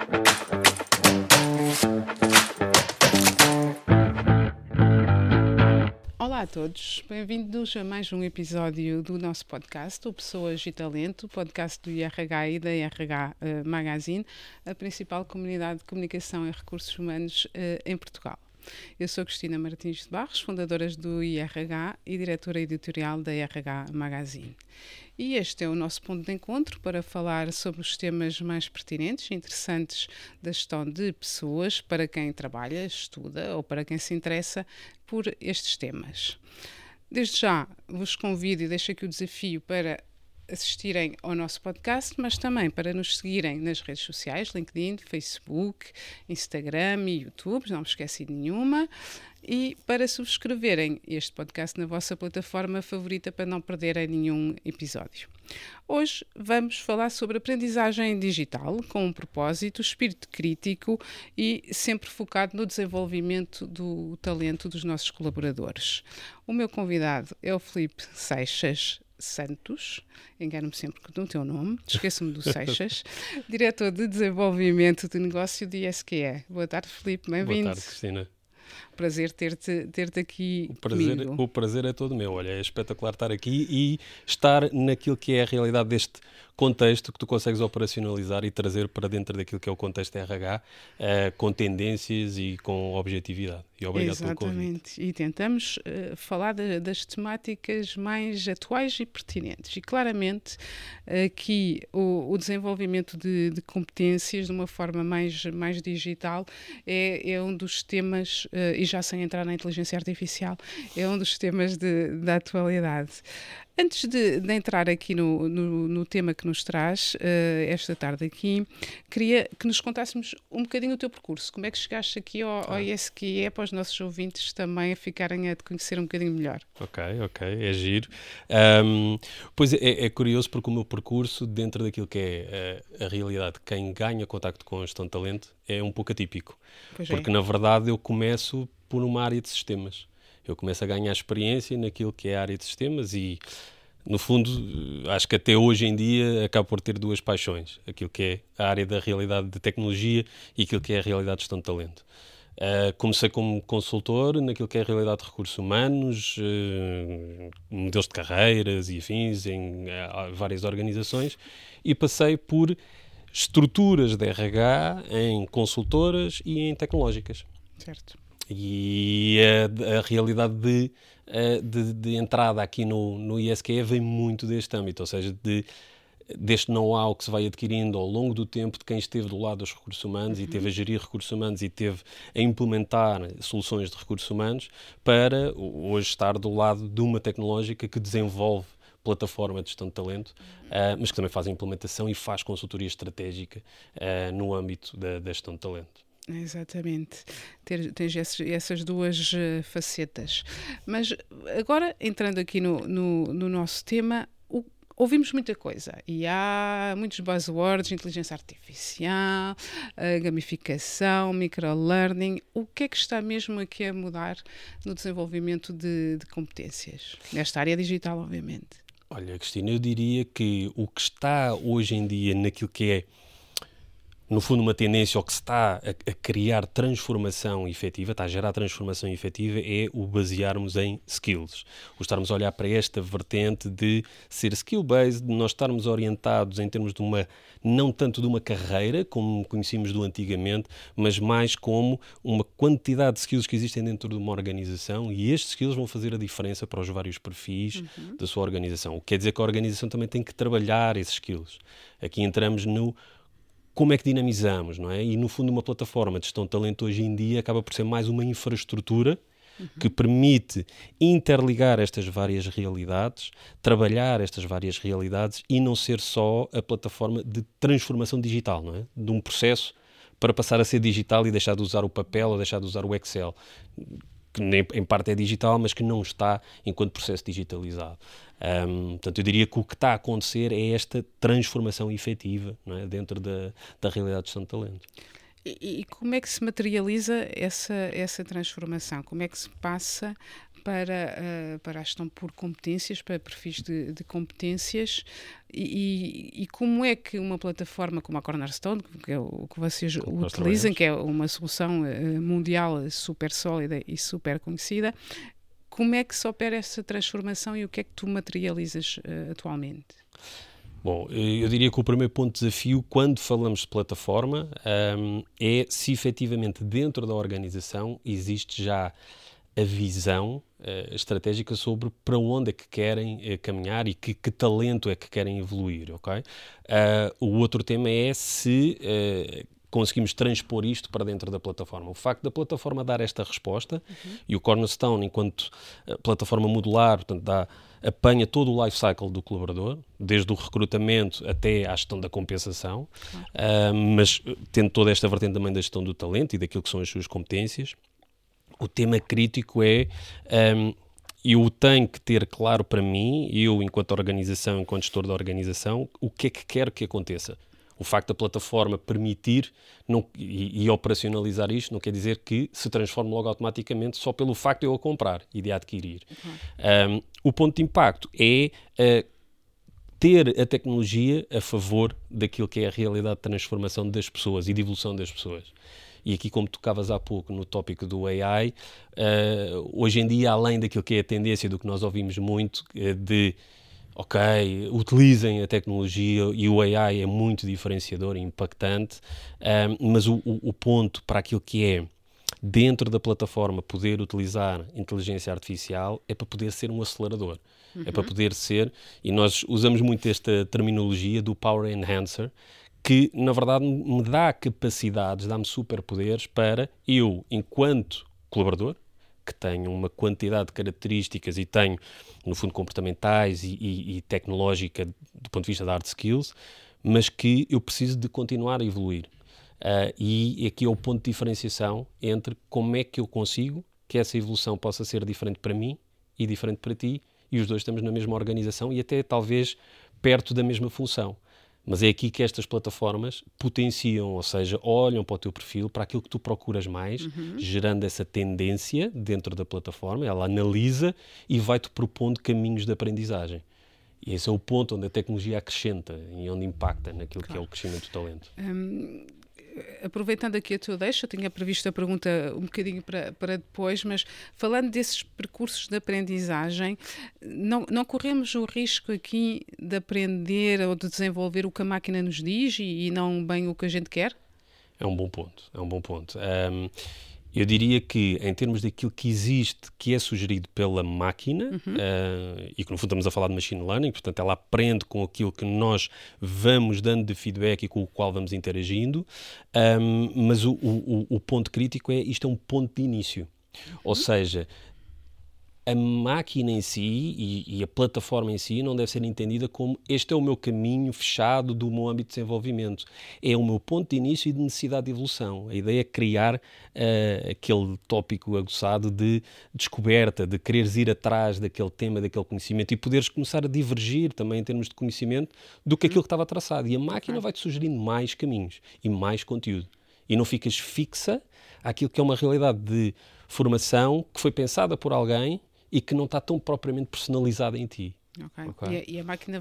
Olá a todos, bem-vindos a mais um episódio do nosso podcast, o Pessoas e Talento, podcast do IRH e da IRH Magazine, a principal comunidade de comunicação e recursos humanos em Portugal. Eu sou Cristina Martins de Barros, fundadora do IRH e diretora editorial da IRH Magazine. E este é o nosso ponto de encontro para falar sobre os temas mais pertinentes e interessantes da gestão de pessoas para quem trabalha, estuda ou para quem se interessa por estes temas. Desde já vos convido e deixo aqui o desafio para assistirem ao nosso podcast, mas também para nos seguirem nas redes sociais, LinkedIn, Facebook, Instagram e YouTube, não me esqueci de nenhuma, e para subscreverem este podcast na vossa plataforma favorita para não perderem nenhum episódio. Hoje vamos falar sobre aprendizagem digital com um propósito, espírito crítico e sempre focado no desenvolvimento do talento dos nossos colaboradores. O meu convidado é o Filipe Seixas Santos, engano-me sempre no teu nome, esqueço-me do Seixas, diretor de desenvolvimento de negócio de ISQE. Boa tarde, Filipe, bem-vindo. Boa tarde, Cristina. Prazer ter-te aqui comigo. O prazer é todo meu. Olha, é espetacular estar aqui e estar naquilo que é a realidade deste contexto que tu consegues operacionalizar e trazer para dentro daquilo que é o contexto RH, com tendências e com objetividade. E obrigado pelo convite. Exatamente. E tentamos falar das temáticas mais atuais e pertinentes. E claramente aqui o desenvolvimento de competências de uma forma mais digital é um dos temas, e já sem entrar na inteligência artificial, é um dos temas da atualidade. Antes de entrar aqui no tema que nos traz esta tarde aqui, queria que nos contássemos um bocadinho o teu percurso. Como é que chegaste aqui ao ISQE para os nossos ouvintes também ficarem a te conhecer um bocadinho melhor? Ok, é giro. Pois é curioso porque o meu percurso dentro daquilo que é a realidade de quem ganha contacto com a gestão de talento é um pouco atípico. Porque na verdade eu começo por uma área de sistemas. Eu começo a ganhar experiência naquilo que é a área de sistemas e, no fundo, acho que até hoje em dia acabo por ter duas paixões. Aquilo que é a área da realidade de tecnologia e aquilo que é a realidade de gestão de talento. Comecei como consultor naquilo que é a realidade de recursos humanos, modelos de carreiras e afins em várias organizações e passei por estruturas de RH em consultoras e em tecnológicas. Certo. E a realidade de entrada aqui no ISQE vem muito deste âmbito, ou seja, deste know-how que se vai adquirindo ao longo do tempo de quem esteve do lado dos recursos humanos e teve a gerir recursos humanos e teve a implementar soluções de recursos humanos para hoje estar do lado de uma tecnológica que desenvolve plataforma de gestão de talento, mas que também faz a implementação e faz consultoria estratégica no âmbito da gestão de talento. Exatamente, tens essas duas facetas. Mas agora, entrando aqui no nosso tema, ouvimos muita coisa e há muitos buzzwords, inteligência artificial, gamificação, microlearning. O que é que está mesmo aqui a mudar no desenvolvimento de competências? Nesta área digital, obviamente. Olha, Cristina, eu diria que o que está hoje em dia naquilo que é, no fundo, uma tendência, ou que se está a criar transformação efetiva, está a gerar transformação efetiva, é o basearmos em skills. O estarmos a olhar para esta vertente de ser skill-based, de nós estarmos orientados em termos de não tanto de uma carreira, como conhecíamos do antigamente, mas mais como uma quantidade de skills que existem dentro de uma organização e estes skills vão fazer a diferença para os vários perfis da sua organização. O que quer dizer que a organização também tem que trabalhar esses skills. Aqui entramos no como é que dinamizamos, não é? E, no fundo, uma plataforma de gestão de talento hoje em dia acaba por ser mais uma infraestrutura que permite interligar estas várias realidades, trabalhar estas várias realidades e não ser só a plataforma de transformação digital, não é? De um processo para passar a ser digital e deixar de usar o papel ou deixar de usar o Excel, que em parte é digital, mas que não está enquanto processo digitalizado. Portanto, eu diria que o que está a acontecer é esta transformação efetiva, não é? Dentro da realidade de gestão de talento. E como é que se materializa essa transformação? Como é que se passa para a gestão por competências, para perfis de competências, e como é que uma plataforma como a Cornerstone, que é o que vocês utilizam, que é uma solução mundial super sólida e super conhecida, como é que se opera essa transformação e o que é que tu materializas atualmente? Bom, eu diria que o primeiro ponto de desafio, quando falamos de plataforma, é se efetivamente dentro da organização existe já a visão estratégica sobre para onde é que querem caminhar e que talento é que querem evoluir, ok? O outro tema é se conseguimos transpor isto para dentro da plataforma. O facto da plataforma dar esta resposta, e o Cornerstone, enquanto plataforma modular, portanto, apanha todo o life cycle do colaborador, desde o recrutamento até à gestão da compensação, mas tendo toda esta vertente também da gestão do talento e daquilo que são as suas competências. O tema crítico é, eu tenho que ter claro para mim, eu enquanto organização, enquanto gestor da organização, o que é que quero que aconteça. O facto da plataforma permitir e operacionalizar isto não quer dizer que se transforme logo automaticamente só pelo facto de eu a comprar e de a adquirir. O ponto de impacto é ter a tecnologia a favor daquilo que é a realidade de transformação das pessoas e de evolução das pessoas. E aqui, como tocavas há pouco no tópico do AI, hoje em dia, além daquilo que é a tendência do que nós ouvimos muito, de ok, utilizem a tecnologia e o AI é muito diferenciador e impactante, mas o ponto para aquilo que é dentro da plataforma poder utilizar inteligência artificial é para poder ser um acelerador. É para poder ser, e nós usamos muito esta terminologia do Power Enhancer, que na verdade me dá capacidades, dá-me superpoderes para eu, enquanto colaborador, que tenho uma quantidade de características e tenho, no fundo, comportamentais e tecnológica do ponto de vista da hard skills, mas que eu preciso de continuar a evoluir. E aqui é o ponto de diferenciação entre como é que eu consigo que essa evolução possa ser diferente para mim e diferente para ti, e os dois estamos na mesma organização e até talvez perto da mesma função. Mas é aqui que estas plataformas potenciam, ou seja, olham para o teu perfil, para aquilo que tu procuras mais, gerando essa tendência dentro da plataforma, ela analisa e vai-te propondo caminhos de aprendizagem. E esse é o ponto onde a tecnologia acrescenta e onde impacta naquilo que é o crescimento do talento. Aproveitando aqui a tua deixa, eu tinha previsto a pergunta um bocadinho para depois, mas falando desses percursos de aprendizagem, não corremos o risco aqui de aprender ou de desenvolver o que a máquina nos diz e não bem o que a gente quer? É um bom ponto, é um bom ponto. Eu diria que, em termos daquilo que existe, que é sugerido pela máquina, e que no fundo estamos a falar de machine learning, portanto ela aprende com aquilo que nós vamos dando de feedback e com o qual vamos interagindo, mas o ponto crítico é, isto é um ponto de início. Ou seja, a máquina em si e a plataforma em si não deve ser entendida como este é o meu caminho fechado do meu âmbito de desenvolvimento. É o meu ponto de início e de necessidade de evolução. A ideia é criar aquele tópico aguçado de descoberta, de quereres ir atrás daquele tema, daquele conhecimento e poderes começar a divergir também em termos de conhecimento do que aquilo que estava traçado. E a máquina vai-te sugerindo mais caminhos e mais conteúdo. E não ficas fixa àquilo que é uma realidade de formação que foi pensada por alguém e que não está tão propriamente personalizada em ti. Okay. E a máquina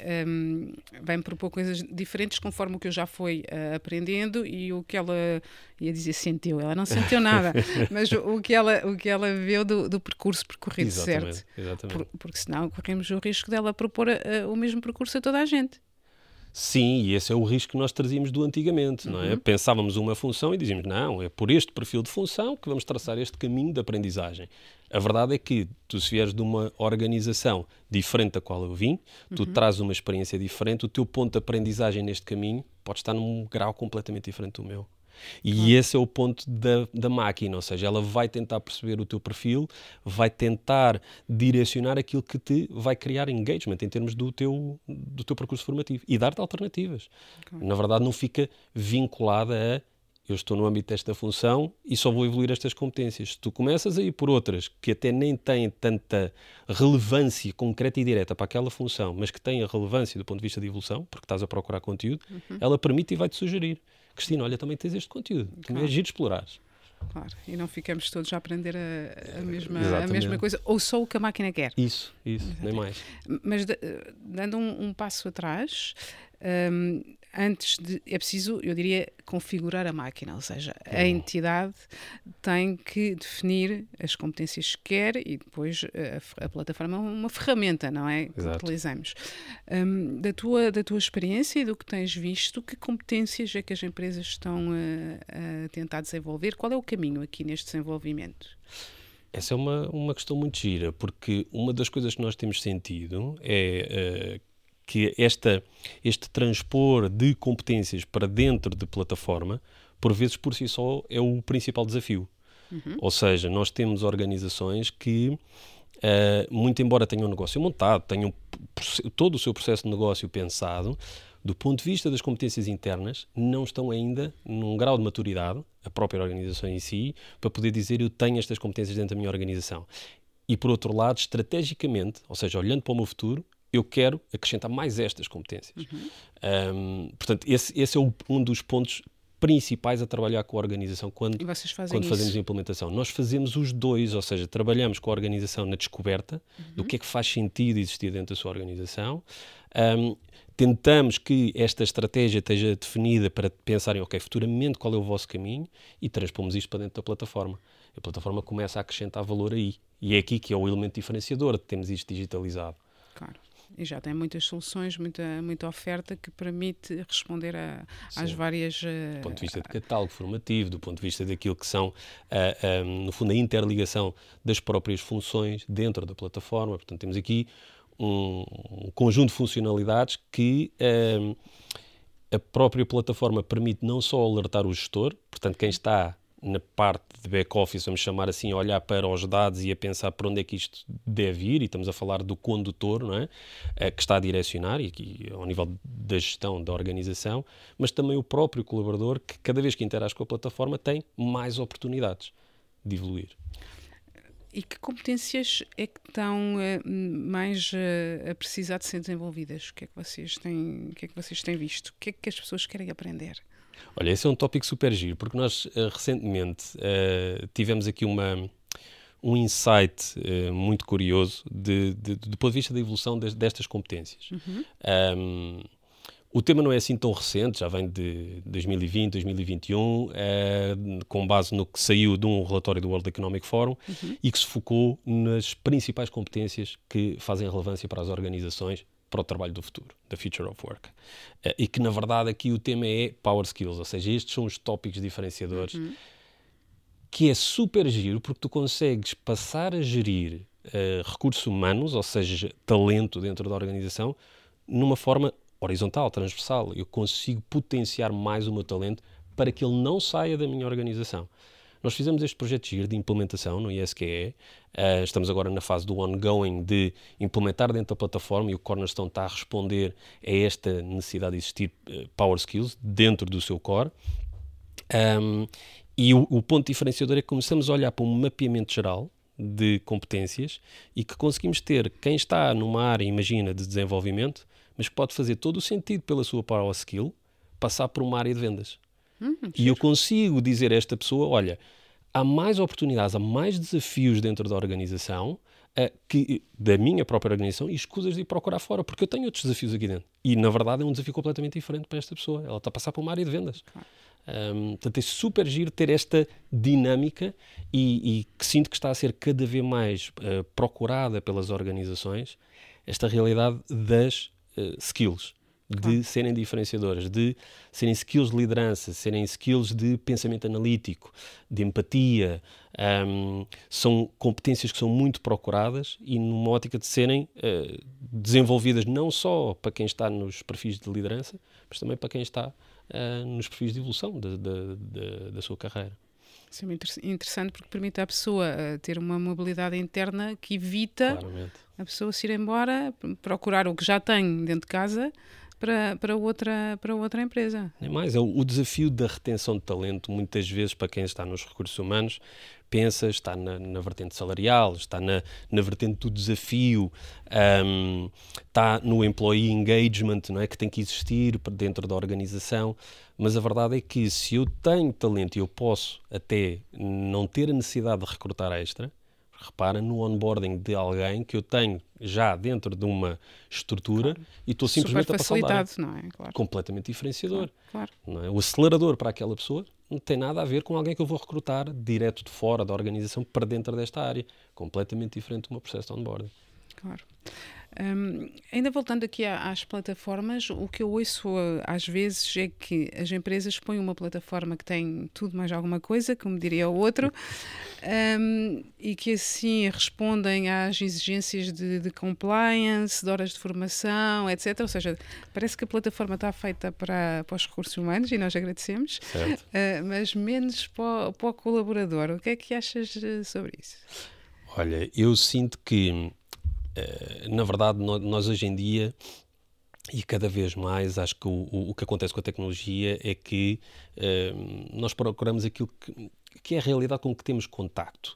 vai-me propor coisas diferentes conforme o que eu já fui aprendendo e o que ela, ia dizer sentiu, ela não sentiu nada, mas o que ela viu do percurso percorrido, exatamente, certo? Exatamente. Porque senão corremos o risco dela propor o mesmo percurso a toda a gente. Sim, e esse é o risco que nós trazíamos do antigamente, não é? Pensávamos uma função e dizíamos, não, é por este perfil de função que vamos traçar este caminho de aprendizagem. A verdade é que tu, se vieres de uma organização diferente da qual eu vim, tu trazes uma experiência diferente, o teu ponto de aprendizagem neste caminho pode estar num grau completamente diferente do meu. E esse é o ponto da máquina, ou seja, ela vai tentar perceber o teu perfil, vai tentar direcionar aquilo que te vai criar engagement em termos do teu percurso formativo e dar-te alternativas. Na verdade, não fica vinculada a eu estou no âmbito desta função e só vou evoluir estas competências. Se tu começas a ir por outras que até nem têm tanta relevância concreta e direta para aquela função, mas que têm a relevância do ponto de vista de evolução, porque estás a procurar conteúdo, ela permite e vai-te sugerir. Cristina, olha, também tens este conteúdo, também é giro explorares. Claro, e não ficamos todos a aprender a Exatamente. mesma coisa, ou só o que a máquina quer. Isso, nem mais. Mas dando um passo atrás, antes de. É preciso, eu diria, configurar a máquina, ou seja, a entidade tem que definir as competências que quer e depois a plataforma é uma ferramenta, não é? Que Exato. utilizamos. Da tua experiência e do que tens visto, que competências é que as empresas estão a tentar desenvolver? Qual é o caminho aqui neste desenvolvimento? Essa é uma questão muito gira, porque uma das coisas que nós temos sentido é que este transpor de competências para dentro de plataforma, por vezes por si só, é o principal desafio. Ou seja, nós temos organizações que, muito embora tenham um negócio montado, tenham todo o seu processo de negócio pensado, do ponto de vista das competências internas, não estão ainda num grau de maturidade, a própria organização em si, para poder dizer eu tenho estas competências dentro da minha organização. E por outro lado, estrategicamente, ou seja, olhando para o meu futuro, eu quero acrescentar mais estas competências. Portanto, esse é um dos pontos principais a trabalhar com a organização quando fazemos a implementação. Nós fazemos os dois, ou seja, trabalhamos com a organização na descoberta do que é que faz sentido existir dentro da sua organização. Tentamos que esta estratégia esteja definida para pensarem, ok, futuramente qual é o vosso caminho, e transpomos isto para dentro da plataforma. A plataforma começa a acrescentar valor aí. E é aqui que é o elemento diferenciador de termos isto digitalizado. Claro. E já tem muitas soluções, muita oferta que permite responder às várias... Do ponto de vista de catálogo formativo, do ponto de vista daquilo que são, no fundo, a interligação das próprias funções dentro da plataforma. Portanto, temos aqui um conjunto de funcionalidades que a própria plataforma permite não só alertar o gestor, portanto, quem está na parte de back-office, vamos chamar assim, a olhar para os dados e a pensar para onde é que isto deve ir, e estamos a falar do condutor, não é? Que está a direcionar, e aqui ao nível da gestão da organização, mas também o próprio colaborador, que cada vez que interage com a plataforma tem mais oportunidades de evoluir. E que competências é que estão mais a precisar de ser desenvolvidas? O que é que vocês têm visto? O que é que as pessoas querem aprender? Olha, esse é um tópico super giro, porque nós recentemente tivemos aqui um insight muito curioso do ponto de vista da evolução destas competências. O tema não é assim tão recente, já vem de 2020, 2021, com base no que saiu de um relatório do World Economic Forum e que se focou nas principais competências que fazem relevância para as organizações para o trabalho do futuro, da Future of Work. E que, na verdade, aqui o tema é Power Skills, ou seja, estes são os tópicos diferenciadores, que é super giro porque tu consegues passar a gerir recursos humanos, ou seja, talento dentro da organização, numa forma horizontal, transversal. Eu consigo potenciar mais o meu talento para que ele não saia da minha organização. Nós fizemos este projeto de giro de implementação no ISQE, estamos agora na fase do ongoing de implementar dentro da plataforma e o Cornerstone está a responder a esta necessidade de existir Power Skills dentro do seu core. E o ponto diferenciador é que começamos a olhar para um mapeamento geral de competências e que conseguimos ter quem está numa área, imagina, de desenvolvimento, mas que pode fazer todo o sentido pela sua Power Skill, passar por uma área de vendas. E eu consigo dizer a esta pessoa, olha, há mais oportunidades, há mais desafios dentro da organização, da minha própria organização, e escusas de ir procurar fora, porque eu tenho outros desafios aqui dentro. E, na verdade, é um desafio completamente diferente para esta pessoa. Ela está a passar por uma área de vendas. Portanto, é super giro ter esta dinâmica e que sinto que está a ser cada vez mais procurada pelas organizações, esta realidade das skills, de serem diferenciadoras, de serem skills de liderança, serem skills de pensamento analítico, de empatia. São competências que são muito procuradas e numa ótica de serem desenvolvidas não só para quem está nos perfis de liderança, mas também para quem está nos perfis de evolução da sua carreira. Isso é muito interessante porque permite à pessoa ter uma mobilidade interna que evita a pessoa se ir embora, procurar o que já tem dentro de casa, para outra empresa. Nem mais, o desafio da retenção de talento, muitas vezes, para quem está nos recursos humanos, está na vertente salarial, está na vertente do desafio, está no employee engagement, não é? Que tem que existir dentro da organização, mas a verdade é que se eu tenho talento e eu posso até não ter a necessidade de recrutar extra, repara no onboarding de alguém que eu tenho já dentro de uma estrutura, claro, e estou simplesmente a passar o dar. Não é? Claro. Completamente diferenciador. Claro. Não é? O acelerador para aquela pessoa não tem nada a ver com alguém que eu vou recrutar direto de fora da organização para dentro desta área. Completamente diferente do meu processo de onboarding. Claro. Ainda voltando aqui às plataformas, o que eu ouço às vezes é que as empresas põem uma plataforma que tem tudo mais alguma coisa, como diria o outro, e que assim respondem às exigências de compliance, de horas de formação, etc. Ou seja, parece que a plataforma está feita para os recursos humanos, e nós agradecemos, mas menos para o colaborador. O que é que achas sobre isso? Olha, eu sinto que na verdade, nós hoje em dia, e cada vez mais, acho que o que acontece com a tecnologia é que nós procuramos aquilo que é a realidade com que temos contacto.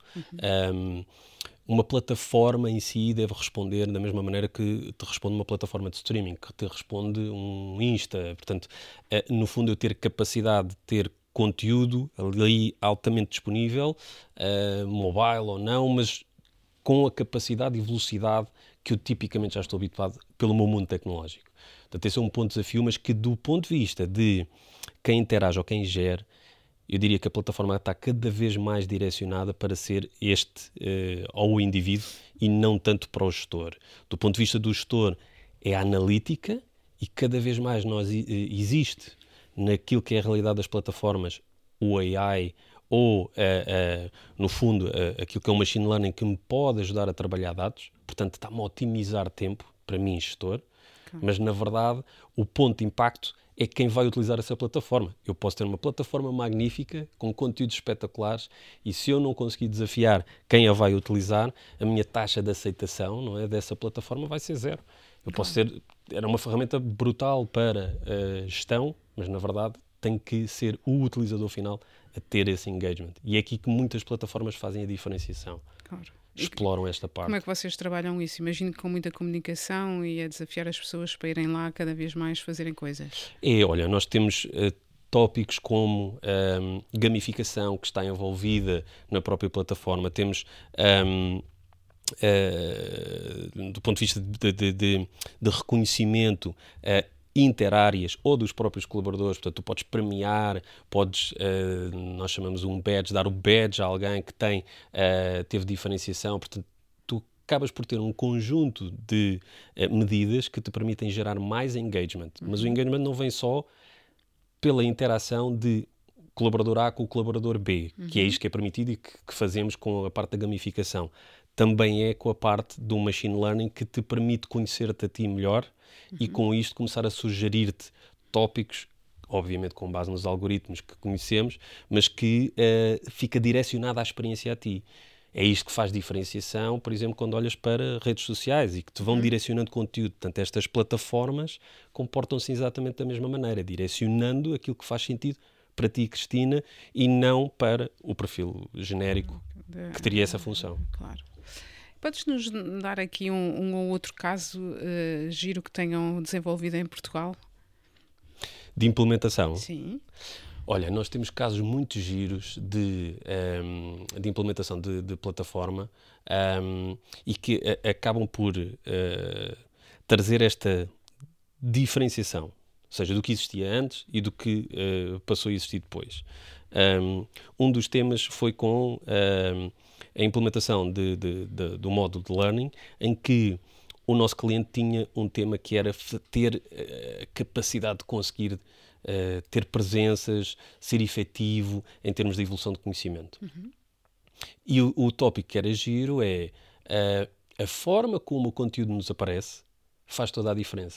Uma plataforma em si deve responder da mesma maneira que te responde uma plataforma de streaming, que te responde um Insta. Portanto, no fundo, eu ter capacidade de ter conteúdo ali altamente disponível, mobile ou não, mas com a capacidade e velocidade que eu tipicamente já estou habituado pelo meu mundo tecnológico. Portanto, esse é um ponto de desafio, mas que do ponto de vista de quem interage ou quem gere, eu diria que a plataforma está cada vez mais direcionada para ser ao indivíduo e não tanto para o gestor. Do ponto de vista do gestor, é a analítica, e cada vez mais existe naquilo que é a realidade das plataformas o AI, ou, no fundo, aquilo que é o machine learning que me pode ajudar a trabalhar dados, portanto, está-me a otimizar tempo para mim, gestor, mas, na verdade, o ponto de impacto é quem vai utilizar essa plataforma. Eu posso ter uma plataforma magnífica, com conteúdos espetaculares, e se eu não conseguir desafiar quem a vai utilizar, a minha taxa de aceitação, não é, dessa plataforma vai ser zero. Eu posso ter... Era uma ferramenta brutal para gestão, mas, na verdade, tem que ser o utilizador final a ter esse engagement. E é aqui que muitas plataformas fazem a diferenciação. Claro. Exploram esta parte. Como é que vocês trabalham isso? Imagino que com muita comunicação e a desafiar as pessoas para irem lá cada vez mais fazerem coisas. Olha, nós temos tópicos como gamificação, que está envolvida na própria plataforma. Temos... do ponto de vista de reconhecimento interáreas ou dos próprios colaboradores, portanto, tu podes premiar, nós chamamos um badge, dar o badge a alguém que teve diferenciação, portanto, tu acabas por ter um conjunto de medidas que te permitem gerar mais engagement, mas o engagement não vem só pela interação de colaborador A com o colaborador B, que é isto que é permitido e que fazemos com a parte da gamificação. Também é com a parte do machine learning que te permite conhecer-te a ti melhor e com isto começar a sugerir-te tópicos, obviamente com base nos algoritmos que conhecemos, mas que fica direcionado à experiência a ti. É isto que faz diferenciação, por exemplo, quando olhas para redes sociais e que te vão direcionando conteúdo. Portanto, estas plataformas comportam-se exatamente da mesma maneira, direcionando aquilo que faz sentido para ti, Cristina, e não para o perfil genérico que teria essa função. Claro. Podes-nos dar aqui um ou outro caso giro que tenham desenvolvido em Portugal? De implementação? Sim. Olha, nós temos casos muito giros de implementação de plataforma e que acabam por trazer esta diferenciação, ou seja, do que existia antes e do que passou a existir depois. Um dos temas foi com a implementação do módulo de learning, em que o nosso cliente tinha um tema que era ter a capacidade de conseguir ter presenças, ser efetivo em termos de evolução de conhecimento. E o tópico que era giro é a forma como o conteúdo nos aparece faz toda a diferença.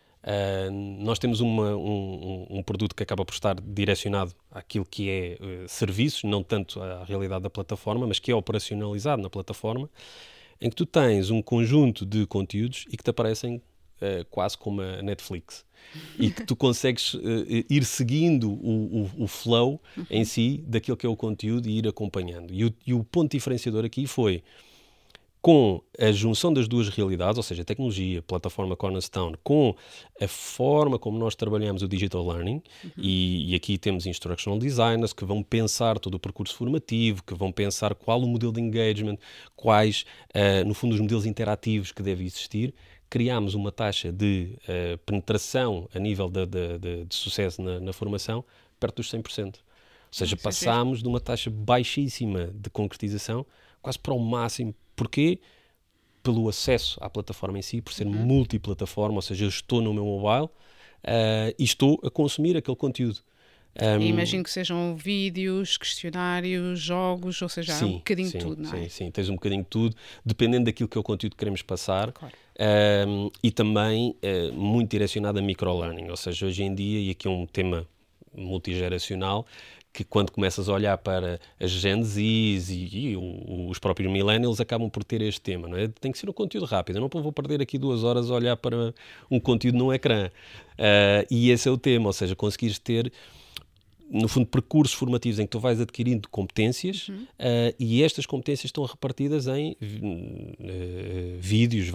Nós temos um produto que acaba por estar direcionado àquilo que é serviços, não tanto à realidade da plataforma, mas que é operacionalizado na plataforma, em que tu tens um conjunto de conteúdos e que te aparecem quase como a Netflix. E que tu consegues ir seguindo o flow em si daquilo que é o conteúdo e ir acompanhando. E o ponto diferenciador aqui foi, com a junção das duas realidades, ou seja, a tecnologia, a plataforma Cornerstone, com a forma como nós trabalhamos o digital learning, e aqui temos instructional designers que vão pensar todo o percurso formativo, que vão pensar qual o modelo de engagement, quais, no fundo, os modelos interativos que devem existir. Criámos uma taxa de penetração a nível de sucesso na formação perto dos 100%. Ou seja, passámos de uma taxa baixíssima de concretização quase para o máximo. Porquê? Pelo acesso à plataforma em si, por ser multiplataforma, ou seja, eu estou no meu mobile e estou a consumir aquele conteúdo. Imagino que sejam vídeos, questionários, jogos, ou seja, há um bocadinho de tudo, não é? Sim, tens um bocadinho de tudo, dependendo daquilo que é o conteúdo que queremos passar. Claro. E também muito direcionado a microlearning, ou seja, hoje em dia, e aqui é um tema multigeracional, que quando começas a olhar para as Gen Zs e os próprios millennials acabam por ter este tema, não é? Tem que ser um conteúdo rápido, eu não vou perder aqui 2 horas a olhar para um conteúdo num ecrã. E esse é o tema, ou seja, conseguires ter, no fundo, percursos formativos em que tu vais adquirindo competências e estas competências estão repartidas em vídeos,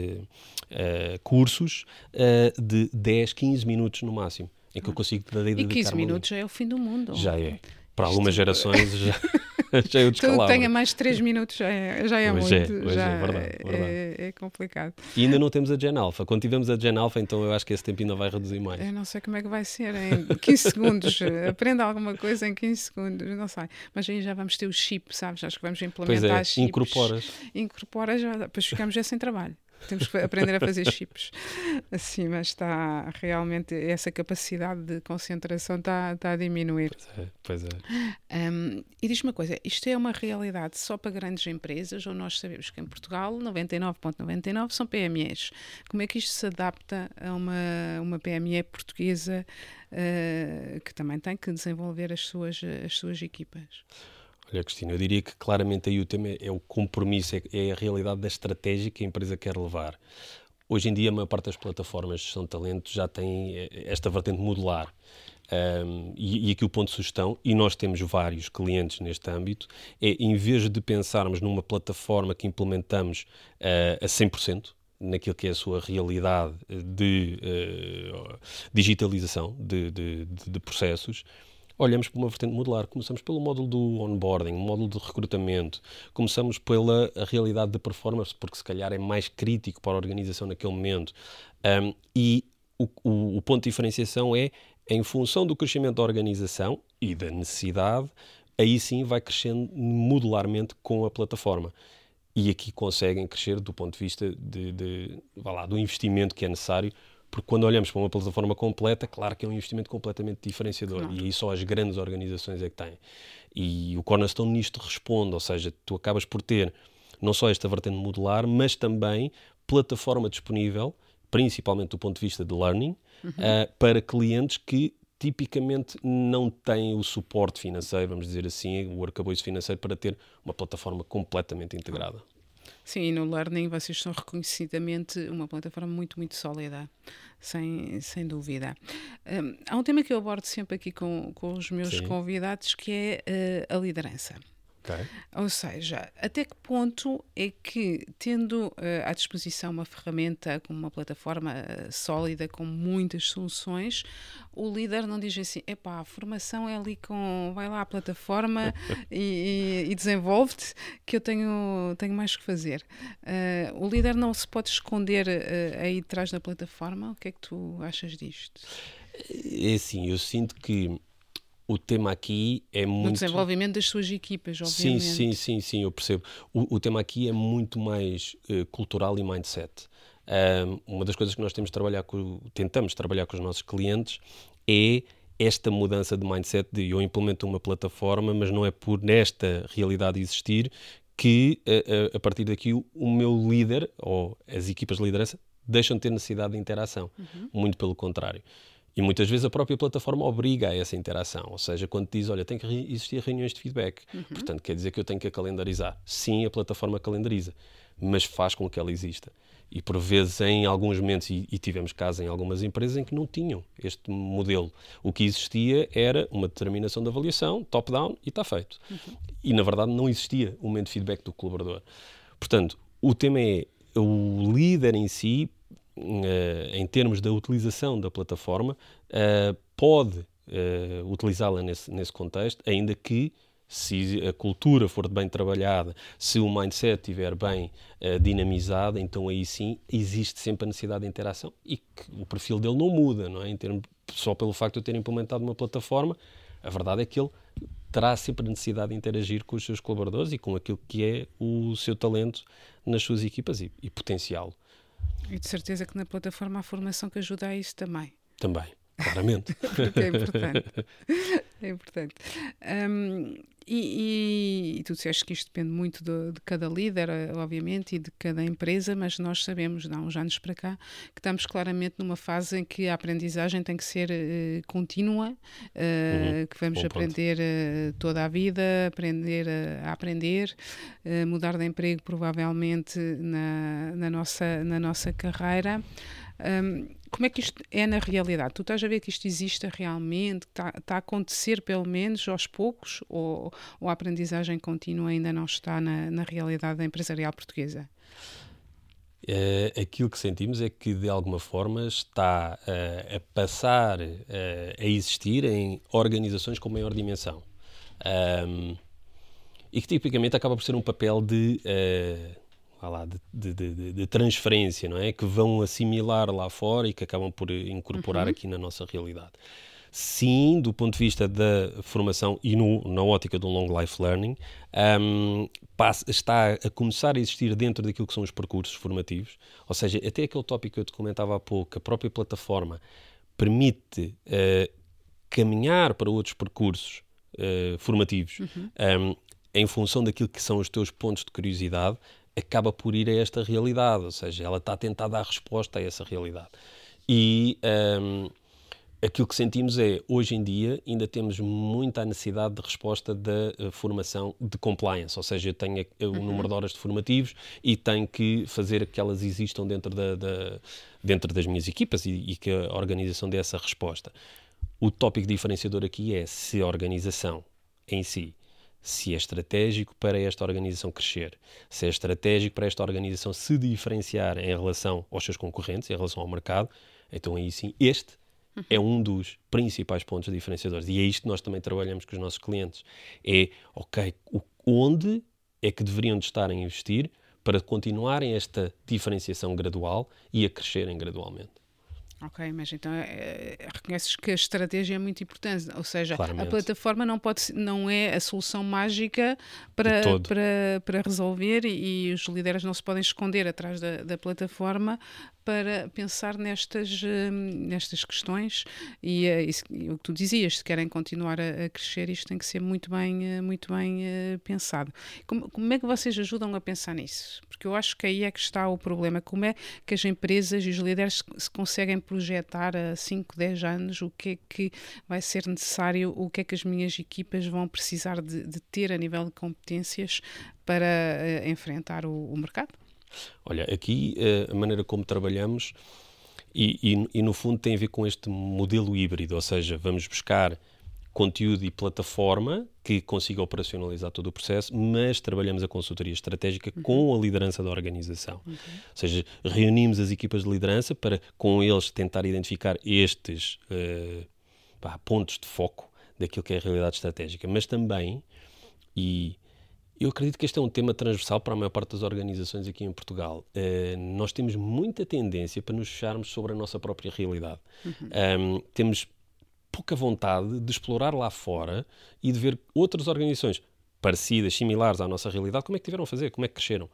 cursos de 10, 15 minutos no máximo, em que eu consigo dedicar. E 15 minutos já é o fim do mundo. Já é. Para algumas gerações já é o descalabro. Tudo que tenha mais de 3 minutos já é Hoje muito. Hoje já é verdade. É complicado. E ainda não temos a Gen Alpha. Quando tivermos a Gen Alpha, então eu acho que esse tempo ainda vai reduzir mais. Eu não sei como é que vai ser em 15 segundos. Aprenda alguma coisa em 15 segundos, não sei. Mas aí já vamos ter o chip, sabes? Acho que vamos implementar chips. Incorporas, depois ficamos já sem trabalho. Temos que aprender a fazer chips. Assim, mas está realmente, essa capacidade de concentração está a diminuir. Pois é. E diz-me uma coisa, isto é uma realidade só para grandes empresas, ou nós sabemos que em Portugal 99,99 são PMEs. Como é que isto se adapta a uma PME portuguesa que também tem que desenvolver as suas equipas? Olha, Cristina, eu diria que claramente aí o tema é o compromisso, é a realidade da estratégia que a empresa quer levar. Hoje em dia, a maior parte das plataformas de gestão de talento já tem esta vertente modular. E aqui o ponto de sugestão, e nós temos vários clientes neste âmbito, é em vez de pensarmos numa plataforma que implementamos a 100%, naquilo que é a sua realidade de digitalização de processos, olhamos para uma vertente modular. Começamos pelo módulo do onboarding, módulo de recrutamento, começamos pela realidade de performance, porque se calhar é mais crítico para a organização naquele momento. E o ponto de diferenciação é, em função do crescimento da organização e da necessidade, aí sim vai crescendo modularmente com a plataforma. E aqui conseguem crescer do ponto de vista do investimento que é necessário, porque quando olhamos para uma plataforma completa, claro que é um investimento completamente diferenciador. Claro. E aí só as grandes organizações é que têm. E o Cornerstone nisto responde, ou seja, tu acabas por ter não só esta vertente modular, mas também plataforma disponível, principalmente do ponto de vista de learning, para clientes que tipicamente não têm o suporte financeiro, vamos dizer assim, o arcabouço financeiro para ter uma plataforma completamente integrada. Sim, e no Learning vocês são reconhecidamente uma plataforma muito, muito sólida, sem dúvida. Há um tema que eu abordo sempre aqui com os meus convidados, que é a liderança. Okay. Ou seja, até que ponto é que, tendo à disposição uma ferramenta como uma plataforma sólida, com muitas soluções, o líder não diz assim, epá, a formação é ali vai lá à plataforma e desenvolve-te, que eu tenho mais que fazer. O líder não se pode esconder aí atrás da plataforma. O que é que tu achas disto? É assim, eu sinto que o tema aqui é muito... No desenvolvimento das suas equipas, obviamente. Sim, eu percebo. O tema aqui é muito mais cultural e mindset. Uma das coisas que nós tentamos trabalhar com os nossos clientes é esta mudança de mindset de eu implemento uma plataforma, mas não é por nesta realidade existir que a partir daqui o meu líder ou as equipas de liderança deixam de ter necessidade de interação. Muito pelo contrário. E muitas vezes a própria plataforma obriga a essa interação. Ou seja, quando diz, olha, tem que existir reuniões de feedback. Portanto, quer dizer que eu tenho que a calendarizar. Sim, a plataforma calendariza, mas faz com que ela exista. E por vezes, em alguns momentos, e tivemos casos em algumas empresas em que não tinham este modelo. O que existia era uma determinação de avaliação, top-down, e está feito. E, na verdade, não existia um momento de feedback do colaborador. Portanto, o tema é o líder em si, em termos da utilização da plataforma, pode utilizá-la nesse contexto, ainda que, se a cultura for bem trabalhada, se o mindset estiver bem dinamizado, então aí sim existe sempre a necessidade de interação e que o perfil dele não muda, não é? Só pelo facto de eu ter implementado uma plataforma, a verdade é que ele terá sempre a necessidade de interagir com os seus colaboradores e com aquilo que é o seu talento nas suas equipas e potenciá-lo. E de certeza que na plataforma há formação que ajuda a isso também. Também, claramente. Porque é importante. É importante. E tu disseste que isto depende muito de cada líder, obviamente, e de cada empresa, mas nós sabemos, há uns anos para cá, que estamos claramente numa fase em que a aprendizagem tem que ser contínua, que vamos aprender toda a vida, aprender a aprender, mudar de emprego provavelmente na nossa carreira. Como é que isto é na realidade? Tu estás a ver que isto existe realmente, está a acontecer pelo menos aos poucos, ou a aprendizagem contínua ainda não está na realidade empresarial portuguesa? Aquilo que sentimos é que, de alguma forma, está a passar a existir em organizações com maior dimensão. E que, tipicamente, acaba por ser um papel de transferência, não é? Que vão assimilar lá fora e que acabam por incorporar aqui na nossa realidade. Sim, do ponto de vista da formação e na ótica do long life learning, está a começar a existir dentro daquilo que são os percursos formativos, ou seja, até aquele tópico que eu te comentava há pouco, a própria plataforma permite caminhar para outros percursos formativos em função daquilo que são os teus pontos de curiosidade, acaba por ir a esta realidade, ou seja, ela está a tentar dar resposta a essa realidade. E aquilo que sentimos é, hoje em dia, ainda temos muita necessidade de resposta da formação de compliance, ou seja, eu tenho o número de horas de formativos e tenho que fazer que elas existam dentro das minhas equipas e que a organização dê essa resposta. O tópico diferenciador aqui é se a organização em si, se é estratégico para esta organização crescer, se é estratégico para esta organização se diferenciar em relação aos seus concorrentes, em relação ao mercado, então aí sim, este é um dos principais pontos diferenciadores. E é isto que nós também trabalhamos com os nossos clientes. É, onde é que deveriam de estar a investir para continuarem esta diferenciação gradual e a crescerem gradualmente. Ok, mas então reconheces que a estratégia é muito importante, ou seja, Claramente. A plataforma não é a solução mágica para resolver e os líderes não se podem esconder atrás da plataforma para pensar nestas questões e o que tu dizias, se querem continuar a crescer, isto tem que ser muito bem pensado. Como é que vocês ajudam a pensar nisso? Porque eu acho que aí é que está o problema. Como é que as empresas e os líderes se conseguem projetar a 5, 10 anos o que é que vai ser necessário, o que é que as minhas equipas vão precisar de ter a nível de competências para enfrentar o mercado? Olha, aqui a maneira como trabalhamos e no fundo tem a ver com este modelo híbrido, ou seja, vamos buscar conteúdo e plataforma que consiga operacionalizar todo o processo, mas trabalhamos a consultoria estratégica com a liderança da organização. Ou seja, reunimos as equipas de liderança para com eles tentar identificar estes pontos de foco daquilo que é a realidade estratégica, mas também, e eu acredito que este é um tema transversal para a maior parte das organizações aqui em Portugal. Nós temos muita tendência para nos fecharmos sobre a nossa própria realidade. Temos pouca vontade de explorar lá fora e de ver outras organizações parecidas, similares à nossa realidade, como é que tiveram a fazer, como é que cresceram.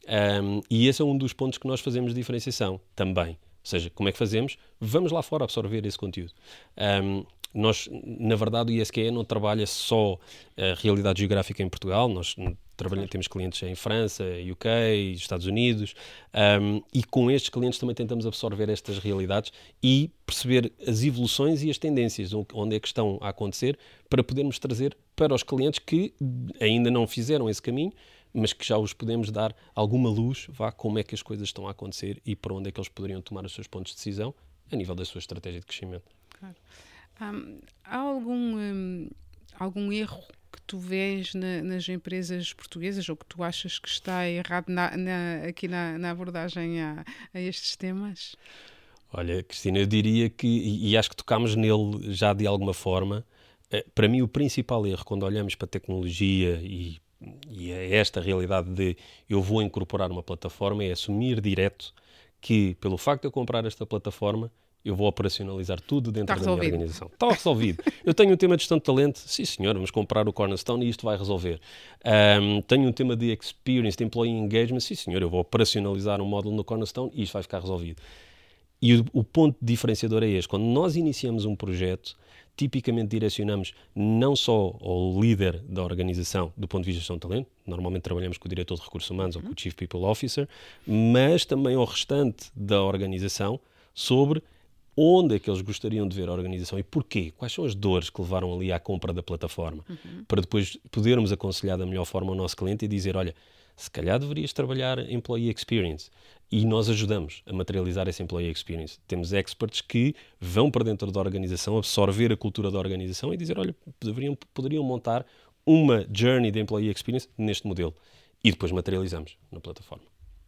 E esse é um dos pontos que nós fazemos de diferenciação também. Ou seja, como é que fazemos? Vamos lá fora absorver esse conteúdo. Nós, na verdade, o ISQE não trabalha só a realidade geográfica em Portugal, nós temos clientes em França, UK, Estados Unidos, e com estes clientes também tentamos absorver estas realidades e perceber as evoluções e as tendências, onde é que estão a acontecer, para podermos trazer para os clientes que ainda não fizeram esse caminho, mas que já os podemos dar alguma luz, como é que as coisas estão a acontecer e para onde é que eles poderiam tomar os seus pontos de decisão a nível da sua estratégia de crescimento. Claro. Há algum erro que tu vês nas empresas portuguesas ou que tu achas que está errado aqui na abordagem a estes temas? Olha, Cristina, eu diria que, e acho que tocámos nele já de alguma forma, para mim o principal erro quando olhamos para a tecnologia e é esta realidade de eu vou incorporar uma plataforma é assumir direto que pelo facto de eu comprar esta plataforma eu vou operacionalizar tudo dentro da minha organização. Está resolvido. Eu tenho um tema de gestão de talento, sim senhor, vamos comprar o Cornerstone e isto vai resolver. Tenho um tema de experience, de employee engagement, sim senhor, eu vou operacionalizar um módulo no Cornerstone e isto vai ficar resolvido. E o ponto diferenciador é este. Quando nós iniciamos um projeto, tipicamente direcionamos não só ao líder da organização do ponto de vista de gestão de talento, normalmente trabalhamos com o diretor de recursos humanos ou com o Chief People Officer, mas também ao restante da organização sobre onde é que eles gostariam de ver a organização e porquê, quais são as dores que levaram ali à compra da plataforma, para depois podermos aconselhar da melhor forma ao nosso cliente e dizer, olha, se calhar deverias trabalhar Employee Experience. E nós ajudamos a materializar essa Employee Experience. Temos experts que vão para dentro da organização, absorver a cultura da organização e dizer, olha, poderiam montar uma journey de Employee Experience neste modelo. E depois materializamos na plataforma.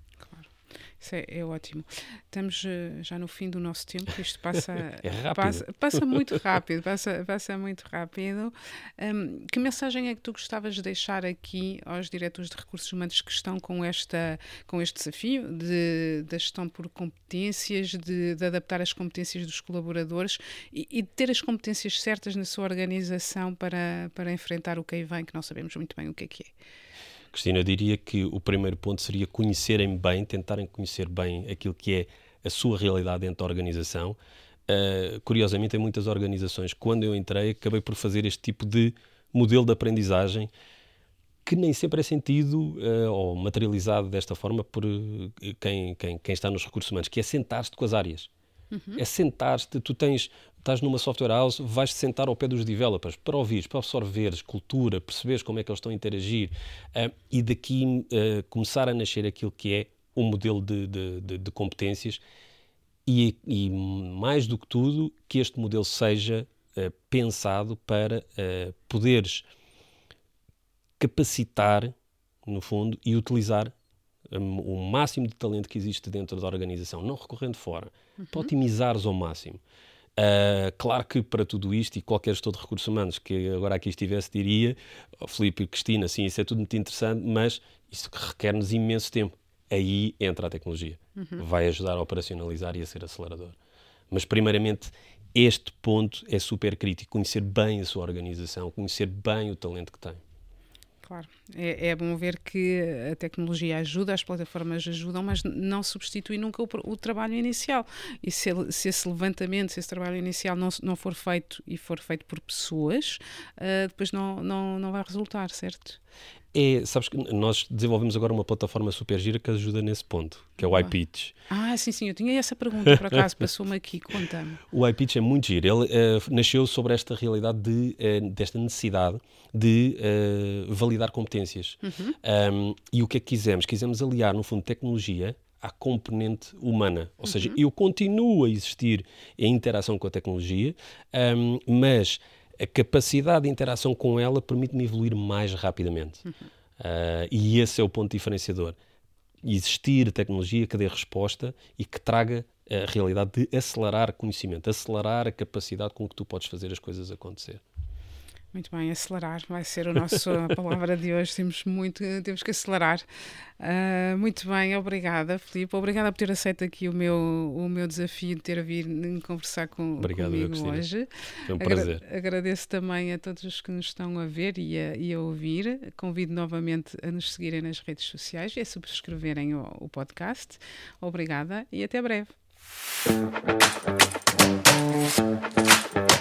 Isso é ótimo. Estamos já no fim do nosso tempo. Isto passa, é rápido. passa muito rápido. Passa muito rápido. Que mensagem é que tu gostavas de deixar aqui aos diretores de recursos humanos que estão com este desafio da gestão por competências, de adaptar as competências dos colaboradores e de ter as competências certas na sua organização para enfrentar o que aí vem, que não sabemos muito bem o que é? Cristina, eu diria que o primeiro ponto seria conhecerem bem, tentarem conhecer bem aquilo que é a sua realidade dentro da organização. Curiosamente, em muitas organizações, quando eu entrei, acabei por fazer este tipo de modelo de aprendizagem que nem sempre é sentido ou materializado desta forma por quem está nos recursos humanos, que é sentar-se com as áreas. É sentar-te, estás numa software house, vais-te sentar ao pé dos developers para ouvires, para absorveres cultura, perceberes como é que eles estão a interagir e daqui começar a nascer aquilo que é um modelo de competências e mais do que tudo, que este modelo seja pensado para poderes capacitar, no fundo, e utilizar o máximo de talento que existe dentro da organização, não recorrendo fora, para otimizares ao máximo. Claro que para tudo isto, e qualquer gestor de recursos humanos que agora aqui estivesse diria, Filipe e Cristina, sim, isso é tudo muito interessante, mas isso requer-nos imenso tempo. Aí entra a tecnologia. Vai ajudar a operacionalizar e a ser acelerador. Mas primeiramente este ponto é super crítico, conhecer bem a sua organização, conhecer bem o talento que tem. Claro, é bom ver que a tecnologia ajuda, as plataformas ajudam, mas não substitui nunca o trabalho inicial. E se esse levantamento, se esse trabalho inicial não for feito e for feito por pessoas, depois não vai resultar, certo? Sabes que nós desenvolvemos agora uma plataforma super gira que ajuda nesse ponto, que é o iPitch. Sim, eu tinha essa pergunta, por acaso, passou-me aqui, conta-me. O iPitch é muito giro, ele nasceu sobre esta realidade desta necessidade de validar competências. E o que é que quisemos? Quisemos aliar, no fundo, tecnologia à componente humana, ou seja, eu continuo a existir em interação com a tecnologia, mas a capacidade de interação com ela permite-me evoluir mais rapidamente. E esse é o ponto diferenciador. Existir tecnologia que dê resposta e que traga a realidade de acelerar conhecimento, acelerar a capacidade com que tu podes fazer as coisas acontecer. Muito bem, acelerar vai ser a palavra de hoje. Temos que acelerar. Muito bem, obrigada, Filipe. Obrigada por ter aceito aqui o meu desafio de ter vindo conversar comigo hoje. Foi um prazer. Agradeço também a todos os que nos estão a ver e a ouvir. Convido novamente a nos seguirem nas redes sociais e a subscreverem o podcast. Obrigada e até breve.